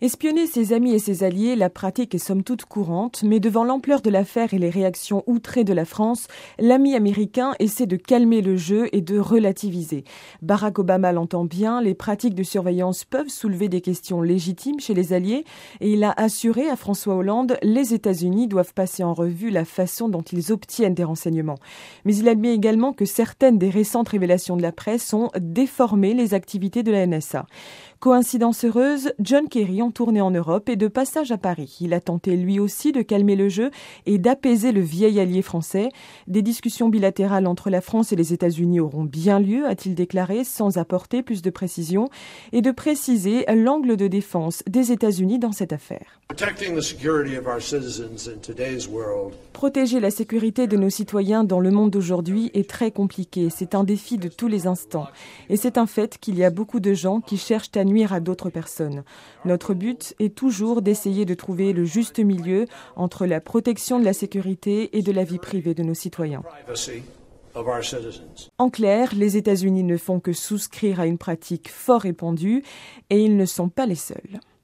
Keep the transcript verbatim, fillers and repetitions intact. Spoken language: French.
Espionner ses amis et ses alliés, la pratique est somme toute courante, mais devant l'ampleur de l'affaire et les réactions outrées de la France, l'ami américain essaie de calmer le jeu et de relativiser. Barack Obama l'entend bien, les pratiques de surveillance peuvent soulever des questions légitimes chez les alliés, et il a assuré à François Hollande, les États-Unis doivent passer en revue la façon dont ils obtiennent des renseignements. Mais il admet également que certaines des récentes révélations de la presse ont déformé les activités de la N S A. Coïncidence heureuse, John Kerry en tournée en Europe et de passage à Paris. Il a tenté lui aussi de calmer le jeu et d'apaiser le vieil allié français. Des discussions bilatérales entre la France et les États-Unis auront bien lieu, a-t-il déclaré, sans apporter plus de précision, et de préciser l'angle de défense des États-Unis dans cette affaire. Protéger la sécurité de nos citoyens dans le monde d'aujourd'hui est très compliqué. C'est un défi de tous les instants. Et c'est un fait qu'il y a beaucoup de gens qui cherchent à nuire à d'autres personnes. Notre but est toujours d'essayer de trouver le juste milieu entre la protection de la sécurité et de la vie privée de nos citoyens. En clair, les États-Unis ne font que souscrire à une pratique fort répandue et ils ne sont pas les seuls.